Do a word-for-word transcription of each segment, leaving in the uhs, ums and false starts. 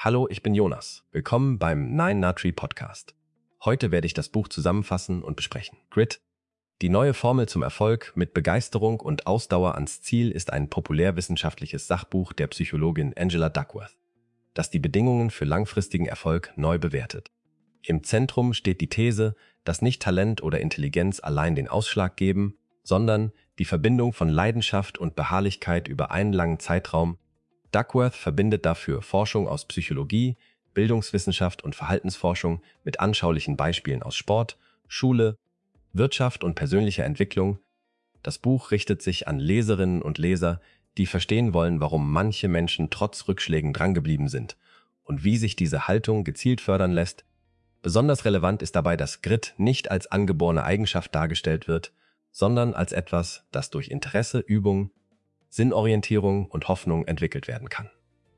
Hallo, ich bin Jonas. Willkommen beim Nine Nutri Podcast. Heute werde ich das Buch zusammenfassen und besprechen. Grit, die neue Formel zum Erfolg mit Begeisterung und Ausdauer ans Ziel, ist ein populärwissenschaftliches Sachbuch der Psychologin Angela Duckworth, das die Bedingungen für langfristigen Erfolg neu bewertet. Im Zentrum steht die These, dass nicht Talent oder Intelligenz allein den Ausschlag geben, sondern die Verbindung von Leidenschaft und Beharrlichkeit über einen langen Zeitraum. Duckworth verbindet dafür Forschung aus Psychologie, Bildungswissenschaft und Verhaltensforschung mit anschaulichen Beispielen aus Sport, Schule, Wirtschaft und persönlicher Entwicklung. Das Buch richtet sich an Leserinnen und Leser, die verstehen wollen, warum manche Menschen trotz Rückschlägen drangeblieben sind und wie sich diese Haltung gezielt fördern lässt. Besonders relevant ist dabei, dass Grit nicht als angeborene Eigenschaft dargestellt wird, sondern als etwas, das durch Interesse, Übung, Sinnorientierung und Hoffnung entwickelt werden kann.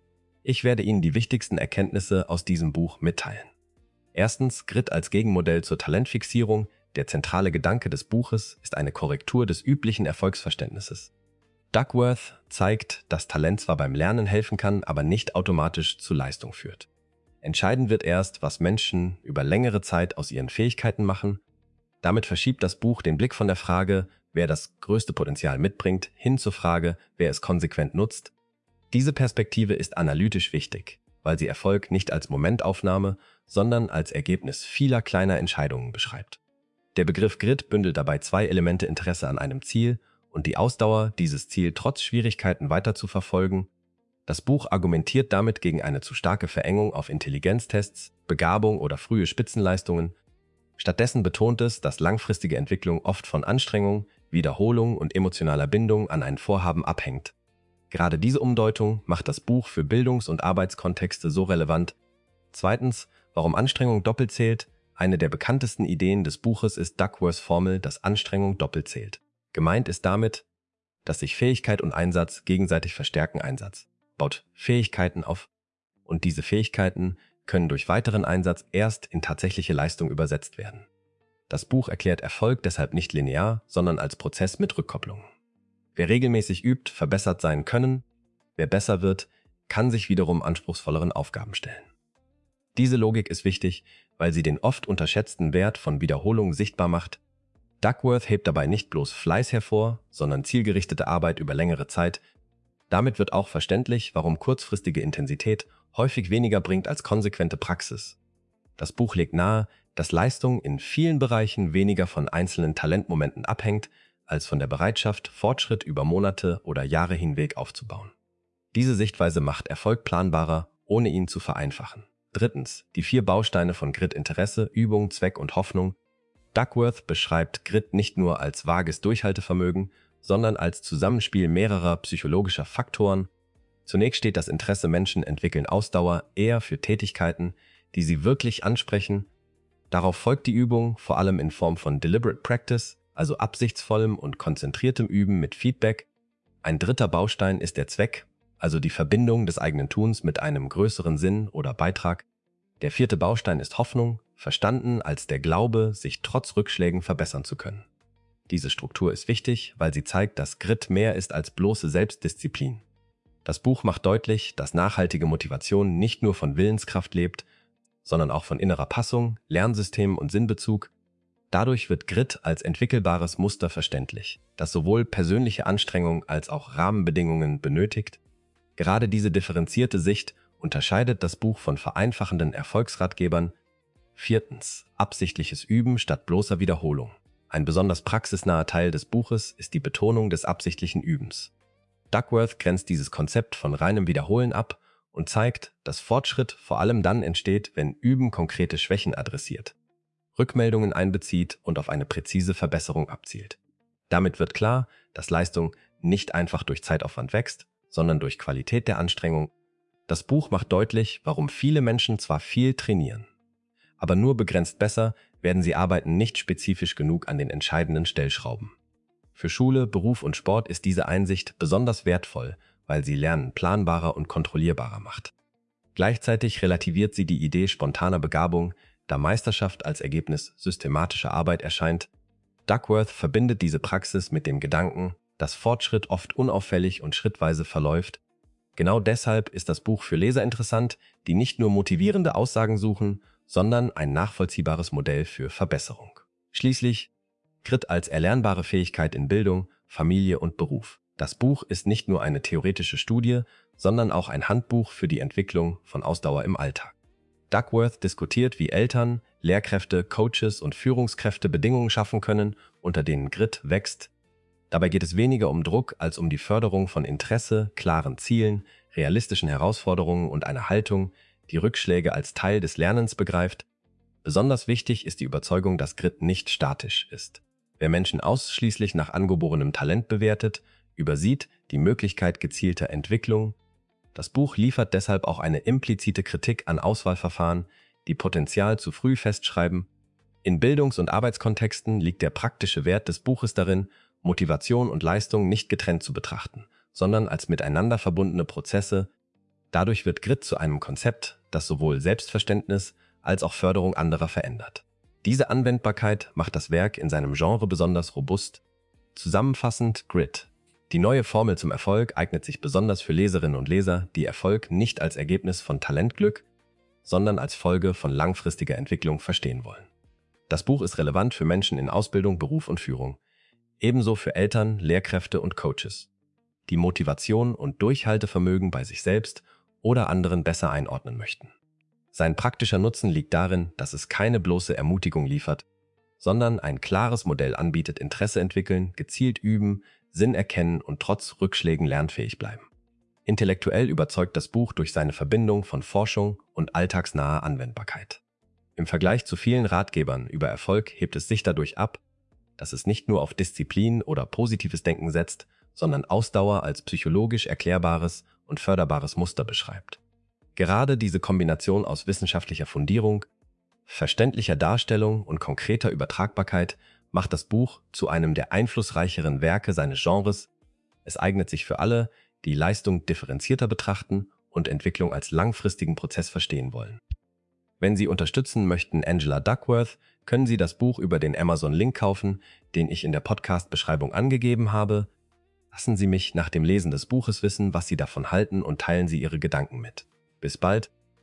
Ich werde Ihnen die wichtigsten Erkenntnisse aus diesem Buch mitteilen. Erstens, Grit als Gegenmodell zur Talentfixierung. Der zentrale Gedanke des Buches ist eine Korrektur des üblichen Erfolgsverständnisses. Duckworth zeigt, dass Talent zwar beim Lernen helfen kann, aber nicht automatisch zu Leistung führt. Entscheidend wird erst, was Menschen über längere Zeit aus ihren Fähigkeiten machen. Damit verschiebt das Buch den Blick von der Frage, wer das größte Potenzial mitbringt, hin zur Frage, wer es konsequent nutzt. Diese Perspektive ist analytisch wichtig, weil sie Erfolg nicht als Momentaufnahme, sondern als Ergebnis vieler kleiner Entscheidungen beschreibt. Der Begriff Grit bündelt dabei zwei Elemente: Interesse an einem Ziel und die Ausdauer, dieses Ziel trotz Schwierigkeiten weiter zu verfolgen. Das Buch argumentiert damit gegen eine zu starke Verengung auf Intelligenztests, Begabung oder frühe Spitzenleistungen. Stattdessen betont es, dass langfristige Entwicklung oft von Anstrengung, Wiederholung und emotionaler Bindung an ein Vorhaben abhängt. Gerade diese Umdeutung macht das Buch für Bildungs- und Arbeitskontexte so relevant. Zweitens, warum Anstrengung doppelt zählt. Eine der bekanntesten Ideen des Buches ist Duckworths Formel, dass Anstrengung doppelt zählt. Gemeint ist damit, dass sich Fähigkeit und Einsatz gegenseitig verstärken. Einsatz baut Fähigkeiten auf und diese Fähigkeiten können durch weiteren Einsatz erst in tatsächliche Leistung übersetzt werden. Das Buch erklärt Erfolg deshalb nicht linear, sondern als Prozess mit Rückkopplung. Wer regelmäßig übt, verbessert sein Können. Wer besser wird, kann sich wiederum anspruchsvolleren Aufgaben stellen. Diese Logik ist wichtig, weil sie den oft unterschätzten Wert von Wiederholung sichtbar macht. Duckworth hebt dabei nicht bloß Fleiß hervor, sondern zielgerichtete Arbeit über längere Zeit. Damit wird auch verständlich, warum kurzfristige Intensität häufig weniger bringt als konsequente Praxis. Das Buch legt nahe, dass Leistung in vielen Bereichen weniger von einzelnen Talentmomenten abhängt, als von der Bereitschaft, Fortschritt über Monate oder Jahre hinweg aufzubauen. Diese Sichtweise macht Erfolg planbarer, ohne ihn zu vereinfachen. Drittens, die vier Bausteine von Grit: Interesse, Übung, Zweck und Hoffnung. Duckworth beschreibt Grit nicht nur als vages Durchhaltevermögen, sondern als Zusammenspiel mehrerer psychologischer Faktoren. Zunächst steht das Interesse: Menschen entwickeln Ausdauer eher für Tätigkeiten, die sie wirklich ansprechen. Darauf folgt die Übung, vor allem in Form von Deliberate Practice, also absichtsvollem und konzentriertem Üben mit Feedback. Ein dritter Baustein ist der Zweck, also die Verbindung des eigenen Tuns mit einem größeren Sinn oder Beitrag. Der vierte Baustein ist Hoffnung, verstanden als der Glaube, sich trotz Rückschlägen verbessern zu können. Diese Struktur ist wichtig, weil sie zeigt, dass Grit mehr ist als bloße Selbstdisziplin. Das Buch macht deutlich, dass nachhaltige Motivation nicht nur von Willenskraft lebt, sondern auch von innerer Passung, Lernsystem und Sinnbezug. Dadurch wird Grit als entwickelbares Muster verständlich, das sowohl persönliche Anstrengung als auch Rahmenbedingungen benötigt. Gerade diese differenzierte Sicht unterscheidet das Buch von vereinfachenden Erfolgsratgebern. Viertens, absichtliches Üben statt bloßer Wiederholung. Ein besonders praxisnaher Teil des Buches ist die Betonung des absichtlichen Übens. Duckworth grenzt dieses Konzept von reinem Wiederholen ab und zeigt, dass Fortschritt vor allem dann entsteht, wenn Üben konkrete Schwächen adressiert, Rückmeldungen einbezieht und auf eine präzise Verbesserung abzielt. Damit wird klar, dass Leistung nicht einfach durch Zeitaufwand wächst, sondern durch Qualität der Anstrengung. Das Buch macht deutlich, warum viele Menschen zwar viel trainieren, aber nur begrenzt besser, werden sie arbeiten nicht spezifisch genug an den entscheidenden Stellschrauben. Für Schule, Beruf und Sport ist diese Einsicht besonders wertvoll, weil sie Lernen planbarer und kontrollierbarer macht. Gleichzeitig relativiert sie die Idee spontaner Begabung, da Meisterschaft als Ergebnis systematischer Arbeit erscheint. Duckworth verbindet diese Praxis mit dem Gedanken, dass Fortschritt oft unauffällig und schrittweise verläuft. Genau deshalb ist das Buch für Leser interessant, die nicht nur motivierende Aussagen suchen, sondern ein nachvollziehbares Modell für Verbesserung. Schließlich Grit als erlernbare Fähigkeit in Bildung, Familie und Beruf. Das Buch ist nicht nur eine theoretische Studie, sondern auch ein Handbuch für die Entwicklung von Ausdauer im Alltag. Duckworth diskutiert, wie Eltern, Lehrkräfte, Coaches und Führungskräfte Bedingungen schaffen können, unter denen Grit wächst. Dabei geht es weniger um Druck als um die Förderung von Interesse, klaren Zielen, realistischen Herausforderungen und einer Haltung, die Rückschläge als Teil des Lernens begreift. Besonders wichtig ist die Überzeugung, dass Grit nicht statisch ist. Wer Menschen ausschließlich nach angeborenem Talent bewertet, übersieht die Möglichkeit gezielter Entwicklung. Das Buch liefert deshalb auch eine implizite Kritik an Auswahlverfahren, die Potenzial zu früh festschreiben. In Bildungs- und Arbeitskontexten liegt der praktische Wert des Buches darin, Motivation und Leistung nicht getrennt zu betrachten, sondern als miteinander verbundene Prozesse. Dadurch wird Grit zu einem Konzept, das sowohl Selbstverständnis als auch Förderung anderer verändert. Diese Anwendbarkeit macht das Werk in seinem Genre besonders robust. Zusammenfassend Grit. Die neue Formel zum Erfolg eignet sich besonders für Leserinnen und Leser, die Erfolg nicht als Ergebnis von Talentglück, sondern als Folge von langfristiger Entwicklung verstehen wollen. Das Buch ist relevant für Menschen in Ausbildung, Beruf und Führung, ebenso für Eltern, Lehrkräfte und Coaches, die Motivation und Durchhaltevermögen bei sich selbst oder anderen besser einordnen möchten. Sein praktischer Nutzen liegt darin, dass es keine bloße Ermutigung liefert, sondern ein klares Modell anbietet: Interesse entwickeln, gezielt üben, Sinn erkennen und trotz Rückschlägen lernfähig bleiben. Intellektuell überzeugt das Buch durch seine Verbindung von Forschung und alltagsnaher Anwendbarkeit. Im Vergleich zu vielen Ratgebern über Erfolg hebt es sich dadurch ab, dass es nicht nur auf Disziplin oder positives Denken setzt, sondern Ausdauer als psychologisch erklärbares und förderbares Muster beschreibt. Gerade diese Kombination aus wissenschaftlicher Fundierung, verständlicher Darstellung und konkreter Übertragbarkeit macht das Buch zu einem der einflussreicheren Werke seines Genres. Es eignet sich für alle, die Leistung differenzierter betrachten und Entwicklung als langfristigen Prozess verstehen wollen. Wenn Sie unterstützen möchten Angela Duckworth, können Sie das Buch über den Amazon-Link kaufen, den ich in der Podcast-Beschreibung angegeben habe. Lassen Sie mich nach dem Lesen des Buches wissen, was Sie davon halten, und teilen Sie Ihre Gedanken mit. Bis bald!